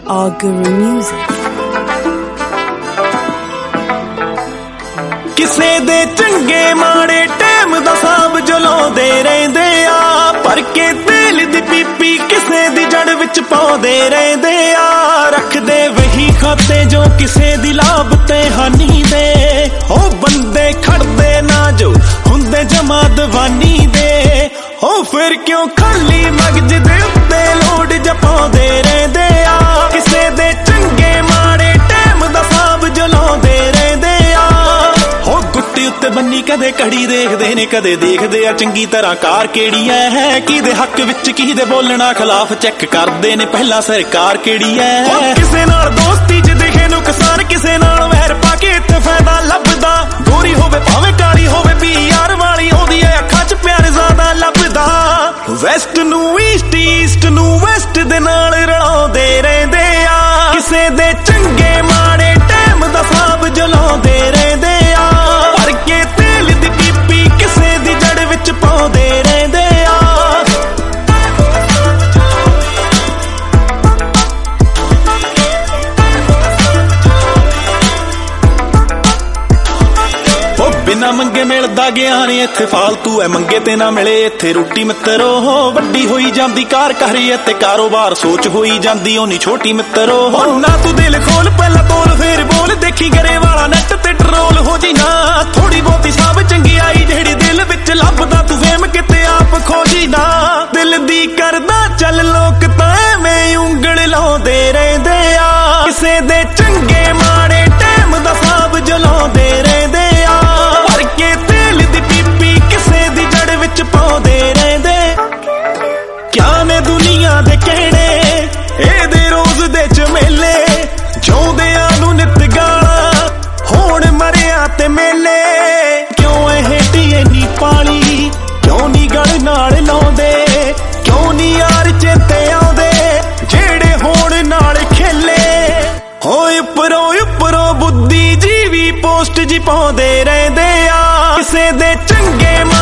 Guru Music। ਕਿਸੇ ਦੇ ਚੰਗੇ ਮਾੜੇ ਟਾਈਮ ਦਾ ਸਾਬ ਜਲਾਉਂਦੇ ਰਹਿੰਦੇ ਆ, ਭਰ ਕੇ ਤੇਲ ਦੀ ਪੀਪੀ ਕਿਸੇ ਦੀ ਜੜ ਵਿੱਚ ਪਾਉਂਦੇ ਰਹਿੰਦੇ ਆ। ਰੱਖਦੇ ਵਹੀ ਖਾਤੇ ਜੋ ਕਿਸੇ ਦੀ ਲਾਭ ਤੇ ਹਾਨੀ ਦੇ, ਉਹ ਬੰਦੇ ਖੜਦੇ ਨਾ ਜੋ ਹੁੰਦੇ ਜਮਾ ਦੀਵਾਨੀ ਦੇ। ਉਹ ਫਿਰ ਕਿਉਂ ਖਾਲੀ ਮਗਜ ਦੇ ਉੱਤੇ ਲੋਡ ਜਪਾਉਂਦੇ ਰਹਿੰਦੇ ਆ, ਕਿਸੇ ਦੇ ਚੰਗੇ ਮਾੜੇ ਟਾਈਮ ਦਾ ਸਾਬ ਜਲਾਉਂਦੇ ਰਹਿੰਦੇ ਆ। ਉਹ ਗੁੱਟੀ ਉੱਤੇ ਬੰਨੀ ਕਦੇ ਘੜੀ ਦੇਖਦੇ ਨੇ, ਕਦੇ ਦੇਖਦੇ ਆ ਚੰਗੀ ਤਰ੍ਹਾਂ ਕਾਰ ਕਿਹੜੀ ਹੈ, ਕਿਹਦੇ ਹੱਕ ਵਿੱਚ ਕਿਹਦੇ ਬੋਲਣਾ ਖਿਲਾਫ ਚੈੱਕ ਕਰਦੇ ਨੇ ਪਹਿਲਾਂ ਸਰਕਾਰ ਕਿਹੜੀ ਹੈ। ਕਿਸੇ ਨਾਲ ਦੋਸਤੀ ਚ ਦਿਖੇ ਨੁਕਸਾਨ, ਕਿਸੇ ਨਾਲ ਵੈਰ ਪਾ ਕੇ ਇੱਥੇ ਫਾਇਦਾ ਲੱਭਦਾ। ਗੋਰੀ ਹੋਵੇ ਭਾਵੇਂ ਕਾਲੀ ਹੋਵੇ, PR ਵਾਲੀ ਆਉਂਦੀ ਐ ਅੱਖਾਂ ਚ ਪਿਆਰ ਜ਼ਿਆਦਾ ਲੱਭਦਾ। ਵੈਸਟ ਨੂੰ ਈਸਟ, ਈਸਟ ਨੂੰ ਵੈਸਟ ਦੇ ਨਾਲ ਰਲਾਉਂਦੇ ਰਹਿੰਦੇ ਆ, ਕਿਸੇ ਦੇ ਚੰਗੇ ਮਾੜੇ ਟਾਈਮ ਦਾ ਸਾਬ ਜਲਾਉਂਦੇ ਰਹਿੰਦੇ ਆ। ਭਰ ਕੇ ਤੇਲ ਦੀ ਪੀਪੀ ਕਿਸੇ ਦੀ ਜੜ ਵਿੱਚ ਪਾਉਂਦੇ ਰਹਿੰਦੇ ਆ। ਬਿਨਾ ਮੰਗੇ ਮਿਲਦਾ ਗਿਆਨ ਇੱਥੇ ਫਾਲਤੂ ਐ, ਮੰਗੇ ਤੇ ਨਾ ਮਿਲੇ ਇੱਥੇ ਰੋਟੀ ਮਿੱਤਰੋ। ਵੱਡੀ ਹੋਈ ਜਾਂਦੀ ਕਾਰ ਕਰੀ ਤੇ ਕਾਰੋਬਾਰ ਸੋਚ ਹੋਈ ਜਾਂਦੀ ਓਨੀ ਛੋਟੀ ਮਿੱਤਰੋ। ਨਾ ਤੂੰ ਦਿਲ ਖੋਲ ਪਹਿਲਾਂ ਤੋਲ ਫੇਰ ਬੋਲ, ਦੇਖੀ ਗਰੇ ਵਾਲਾ ਨੈਟ ਤੇ ਟਰੋਲ ਹੋ ਜੀ ਨਾ। ਥੋੜੀ ਬਹੁਤੀ ਸਭ ਚੰਗਿਆਈ ਜਿਹੜੀ ਦਿਲ ਵਿੱਚ ਲੱਭਦਾ, ਤੂੰ ਫੇਮ ਕਿਤੇ ਆਪ ਖੋਜੀ ਨਾ। ਦਿਲ ਦੀ ਕਰਦਾ ਚੱਲ ਲੋਕ ਤਾਂ ਐਵੇਂ ਉਂਗਲ ਲਾਉਂਦੇ ਰਹਿੰਦੇ ਆ, ਕਿਸੇ ਦੇ ਚੰਗੇ ਮਾੜੇ ਟਾਈਮ ਦਾ ਸਾਬ ਜਲਾਉਂਦੇ ਰਹਿੰਦੇ ਆ। ਤੇਲ ਦੀ ਪੀਪੀ ਕਿਸੇ ਦੀ ਜੜ ਵਿੱਚ ਪਾਉਂਦੇ ਰਹਿੰਦੇ। ਕਿਆ ਨੇ ਦੁਨੀਆ ਦੇ ਕਿਹੜੇ ਇਹਦੇ ਰੋਜ਼ ਦੇ ਝਮੇਲੇ, ਜਿਉਂਦਿਆਂ ਨੂੰ ਨਿਤ ਗਾਲਾਂ ਹੋਣ ਮਰਿਆ ਤੇ ਮੇਲੇ। ਕਿਉਂ ਇਹ ਢੀਏ ਨੀ ਪਾਲੀ, ਕਿਉਂ ਨੀ ਗਲ ਨਾਲ ਲਾਉਂਦੇ, ਕਿਉਂ ਨੀ ਯਾਰ ਚੇਤੇ ਆਉਂਦੇ ਜਿਹੜੇ ਹੋਣ ਨਾਲ ਖੇਲੇ। ਹੋਏ ਉੱਪਰੋਂ ਬੁੱਧੀ ਜੀਵੀ ਪੋਸਟ ਜੀ ਪਾਉਂਦੇ ਰਹਿੰਦੇ ਆ, ਕਿਸੇ ਦੇ ਚੰਗੇ